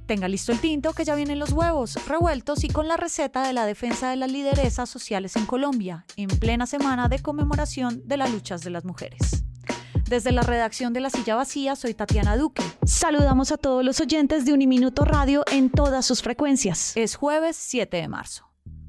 tenga listo el tinto que ya vienen los huevos revueltos y con la receta de la defensa de las lideresas sociales en Colombia, en plena semana de conmemoración de las luchas de las mujeres. Desde la redacción de La Silla Vacía, soy Tatiana Duque. Saludamos a todos los oyentes de Uniminuto Radio en todas sus frecuencias. Es jueves 7 de marzo.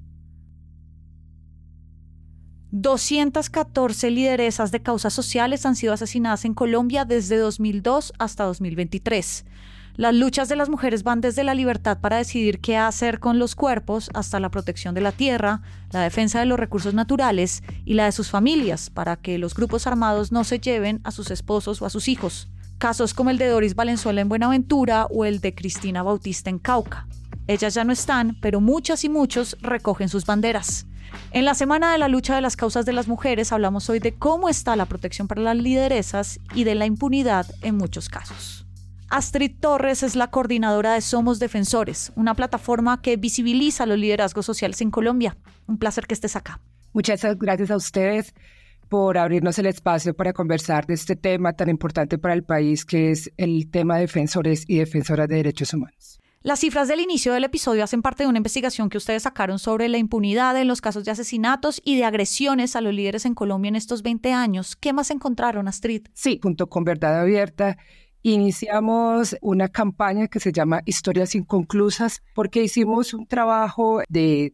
214 lideresas de causas sociales han sido asesinadas en Colombia desde 2002 hasta 2023. Las luchas de las mujeres van desde la libertad para decidir qué hacer con los cuerpos hasta la protección de la tierra, la defensa de los recursos naturales y la de sus familias para que los grupos armados no se lleven a sus esposos o a sus hijos. Casos como el de Doris Valenzuela en Buenaventura o el de Cristina Bautista en Cauca. Ellas ya no están, pero muchas y muchos recogen sus banderas. En la Semana de la Lucha de las Causas de las Mujeres hablamos hoy de cómo está la protección para las lideresas y de la impunidad en muchos casos. Astrid Torres es la coordinadora de Somos Defensores, una plataforma que visibiliza los liderazgos sociales en Colombia. Un placer que estés acá. Muchas gracias a ustedes por abrirnos el espacio para conversar de este tema tan importante para el país, que es el tema de defensores y defensoras de derechos humanos. Las cifras del inicio del episodio hacen parte de una investigación que ustedes sacaron sobre la impunidad en los casos de asesinatos y de agresiones a los líderes en Colombia en estos 20 años. ¿Qué más encontraron, Astrid? Sí, junto con Verdad Abierta, iniciamos una campaña que se llama Historias Inconclusas, porque hicimos un trabajo de,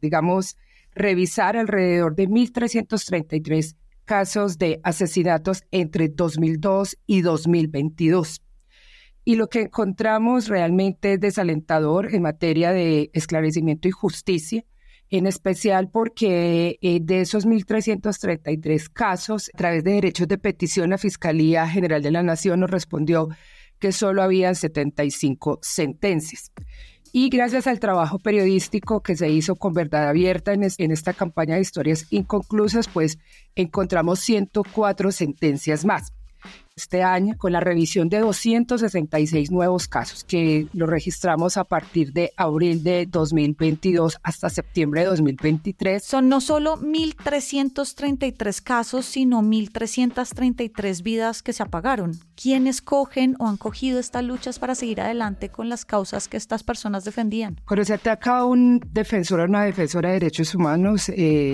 revisar alrededor de 1.333 casos de asesinatos entre 2002 y 2022. Y lo que encontramos realmente es desalentador en materia de esclarecimiento y justicia, en especial porque de esos 1.333 casos, a través de derechos de petición, la Fiscalía General de la Nación nos respondió que solo había 75 sentencias. Y gracias al trabajo periodístico que se hizo con Verdad Abierta en esta campaña de Historias Inconclusas, pues encontramos 104 sentencias más. Este año, con la revisión de 266 nuevos casos que lo registramos a partir de abril de 2022 hasta septiembre de 2023. Son no solo 1.333 casos, sino 1.333 vidas que se apagaron. ¿Quiénes cogen o han cogido estas luchas para seguir adelante con las causas que estas personas defendían? Cuando se ataca a un defensor o una defensora de derechos humanos,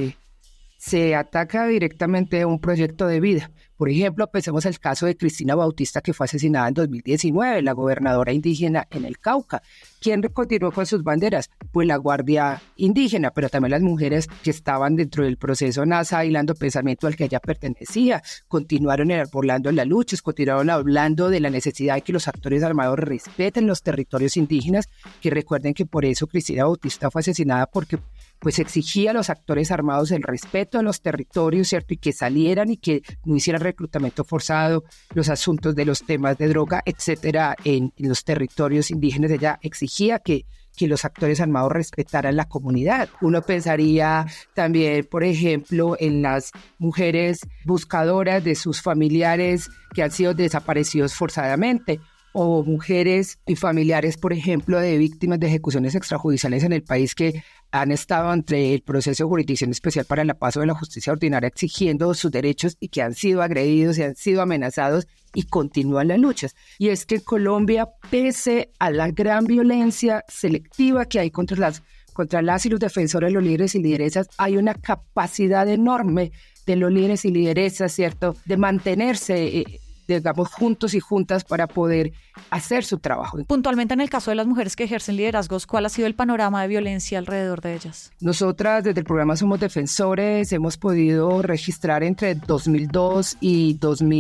se ataca directamente a un proyecto de vida. Por ejemplo, pensemos el caso de Cristina Bautista, que fue asesinada en 2019, la gobernadora indígena en el Cauca. ¿Quién continuó con sus banderas? Pues la Guardia Indígena, pero también las mujeres que estaban dentro del proceso NASA hilando pensamiento al que ella pertenecía. Continuaron enarbolando las luchas, continuaron hablando de la necesidad de que los actores armados respeten los territorios indígenas, que recuerden que por eso Cristina Bautista fue asesinada, porque pues exigía a los actores armados el respeto a los territorios, ¿cierto? Y que salieran y que no hicieran reclutamiento forzado, los asuntos de los temas de droga, etcétera, en los territorios indígenas. Ella exigía que los actores armados respetaran la comunidad. Uno pensaría también, por ejemplo, en las mujeres buscadoras de sus familiares que han sido desaparecidos forzadamente, o mujeres y familiares, por ejemplo, de víctimas de ejecuciones extrajudiciales en el país que han estado entre el proceso de jurisdicción especial para el paso de la justicia ordinaria exigiendo sus derechos y que han sido agredidos y han sido amenazados y continúan las luchas. Y es que en Colombia, pese a la gran violencia selectiva que hay contra las y los defensores, los líderes y lideresas, hay una capacidad enorme de los líderes y lideresas, ¿cierto?, de mantenerse juntos y juntas para poder hacer su trabajo. Puntualmente en el caso de las mujeres que ejercen liderazgos, ¿cuál ha sido el panorama de violencia alrededor de ellas? Nosotras desde el programa Somos Defensores hemos podido registrar entre 2002 y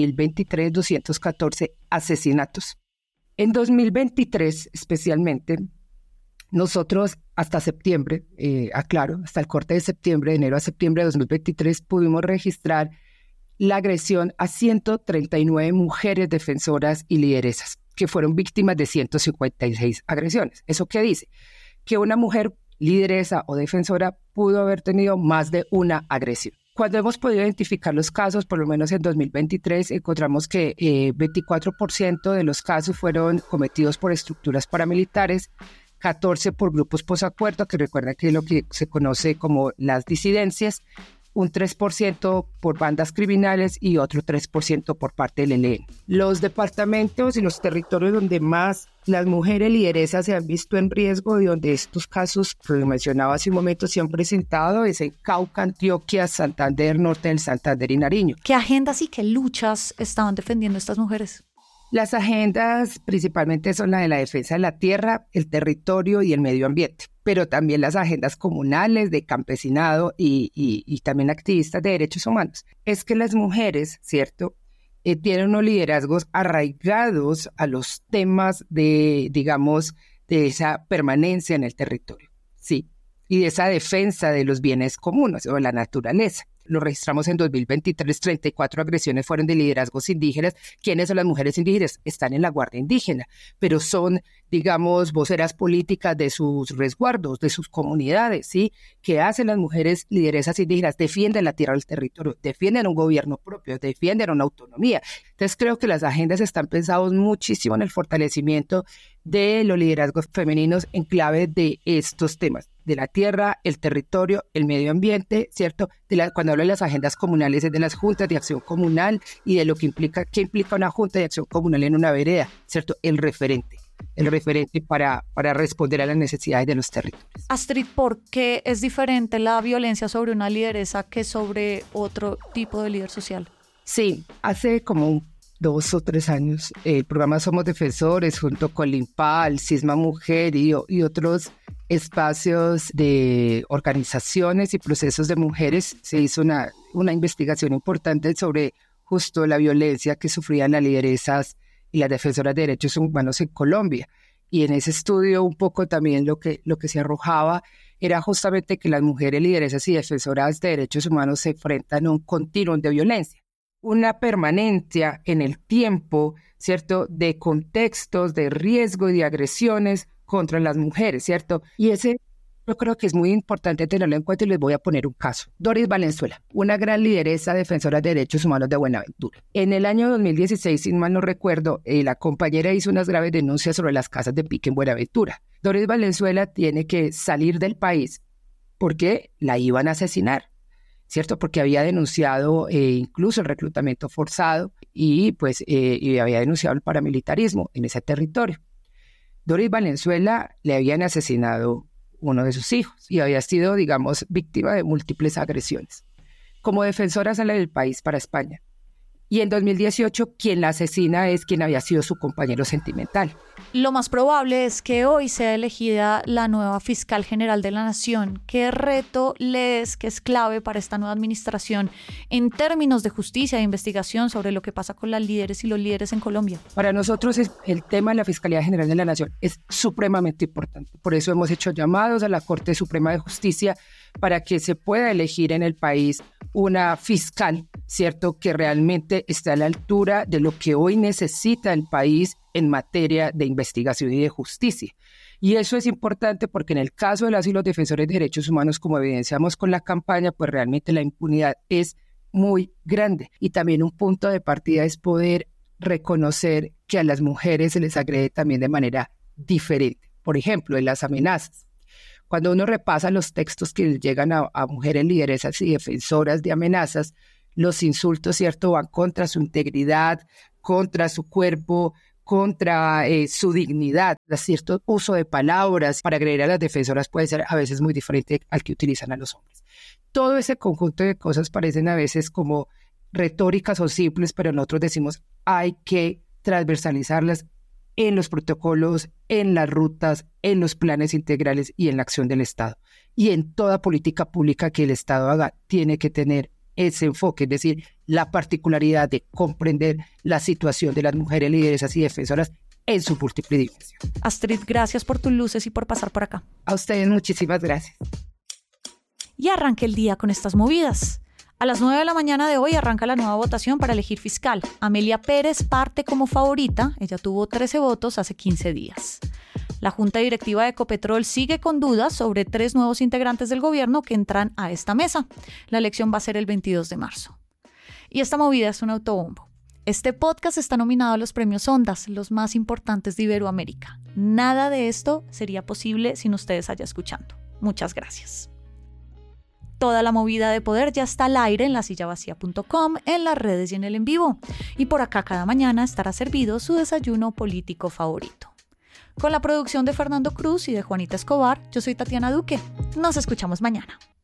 2023 214 asesinatos. En 2023 especialmente, nosotros hasta septiembre, hasta el corte de septiembre, de enero a septiembre de 2023, pudimos registrar la agresión a 139 mujeres defensoras y lideresas, que fueron víctimas de 156 agresiones. ¿Eso qué dice? Que una mujer lideresa o defensora pudo haber tenido más de una agresión. Cuando hemos podido identificar los casos, por lo menos en 2023, encontramos que 24% de los casos fueron cometidos por estructuras paramilitares, 14 por grupos posacuerdo, que recuerdan que es lo que se conoce como las disidencias, un 3% por bandas criminales y otro 3% por parte del ELN. Los departamentos y los territorios donde más las mujeres lideresas se han visto en riesgo y donde estos casos que mencionaba hace un momento se han presentado es en Cauca, Antioquia, Santander, Norte del Santander y Nariño. ¿Qué agendas y qué luchas estaban defendiendo estas mujeres? Las agendas principalmente son la de la defensa de la tierra, el territorio y el medio ambiente, pero también las agendas comunales de campesinado y también activistas de derechos humanos. Es que las mujeres, ¿cierto?, tienen unos liderazgos arraigados a los temas de, digamos, de esa permanencia en el territorio, ¿sí? Y de esa defensa de los bienes comunes o de la naturaleza. Lo registramos en 2023, 34 agresiones fueron de liderazgos indígenas. ¿Quiénes son las mujeres indígenas? Están en la Guardia Indígena, pero son, digamos, voceras políticas de sus resguardos, de sus comunidades, ¿sí? ¿Qué hacen las mujeres lideresas indígenas? Defienden la tierra del territorio, defienden un gobierno propio, defienden una autonomía. Entonces creo que las agendas están pensadas muchísimo en el fortalecimiento de los liderazgos femeninos en clave de estos temas, de la tierra, el territorio, el medio ambiente, ¿cierto? Cuando hablo de las agendas comunales es de las juntas de acción comunal y de lo que implica, ¿qué implica una junta de acción comunal en una vereda? ¿Cierto? El referente para responder a las necesidades de los territorios. Astrid, ¿por qué es diferente la violencia sobre una lideresa que sobre otro tipo de líder social? Sí, hace como 2 o 3 años, el programa Somos Defensores, junto con Limpal, Cisma Mujer y otros espacios de organizaciones y procesos de mujeres, se hizo una investigación importante sobre justo la violencia que sufrían las lideresas y las defensoras de derechos humanos en Colombia. Y en ese estudio un poco también lo que se arrojaba era justamente que las mujeres lideresas y defensoras de derechos humanos se enfrentan a un continuum de violencia. Una permanencia en el tiempo, ¿cierto?, de contextos de riesgo y de agresiones contra las mujeres, ¿cierto? Y ese yo creo que es muy importante tenerlo en cuenta y les voy a poner un caso. Doris Valenzuela, una gran lideresa defensora de derechos humanos de Buenaventura. En el año 2016, sin mal no recuerdo, la compañera hizo unas graves denuncias sobre las casas de pique en Buenaventura. Doris Valenzuela tiene que salir del país porque la iban a asesinar, ¿cierto? Porque había denunciado incluso el reclutamiento forzado y había denunciado el paramilitarismo en ese territorio. Doris Valenzuela le habían asesinado uno de sus hijos y había sido, digamos, víctima de múltiples agresiones. Como defensora sale del país para España. Y en 2018 quien la asesina es quien había sido su compañero sentimental. Lo más probable es que hoy sea elegida la nueva fiscal general de la Nación. ¿Qué reto lees que es clave para esta nueva administración en términos de justicia e investigación sobre lo que pasa con las líderes y los líderes en Colombia? Para nosotros el tema de la Fiscalía General de la Nación es supremamente importante. Por eso hemos hecho llamados a la Corte Suprema de Justicia para que se pueda elegir en el país una fiscal, ¿cierto?, que realmente esté a la altura de lo que hoy necesita el país en materia de investigación y de justicia. Y eso es importante porque en el caso de las y los defensores de derechos humanos, como evidenciamos con la campaña, pues realmente la impunidad es muy grande. Y también un punto de partida es poder reconocer que a las mujeres se les agrede también de manera diferente. Por ejemplo, en las amenazas. Cuando uno repasa los textos que llegan a mujeres lideresas y defensoras de amenazas, los insultos, ¿cierto?, van contra su integridad, contra su cuerpo, contra su dignidad. Cierto uso de palabras para agredir a las defensoras puede ser a veces muy diferente al que utilizan a los hombres. Todo ese conjunto de cosas parecen a veces como retóricas o simples, pero nosotros decimos hay que transversalizarlas en los protocolos, en las rutas, en los planes integrales y en la acción del Estado. Y en toda política pública que el Estado haga, tiene que tener ese enfoque, es decir, la particularidad de comprender la situación de las mujeres lideresas y defensoras en su múltiple dimensión. Astrid, gracias por tus luces y por pasar por acá. A ustedes muchísimas gracias. Y arranque el día con estas movidas. A las 9 de la mañana de hoy arranca la nueva votación para elegir fiscal. Amelia Pérez parte como favorita. Ella tuvo 13 votos hace 15 días. La Junta Directiva de Ecopetrol sigue con dudas sobre 3 nuevos integrantes del gobierno que entran a esta mesa. La elección va a ser el 22 de marzo. Y esta movida es un autobombo. Este podcast está nominado a los premios Ondas, los más importantes de Iberoamérica. Nada de esto sería posible sin ustedes allá escuchando. Muchas gracias. Toda la movida de poder ya está al aire en lasillavacía.com, en las redes y en el en vivo. Y por acá cada mañana estará servido su desayuno político favorito. Con la producción de Fernando Cruz y de Juanita Escobar, yo soy Tatiana Duque. Nos escuchamos mañana.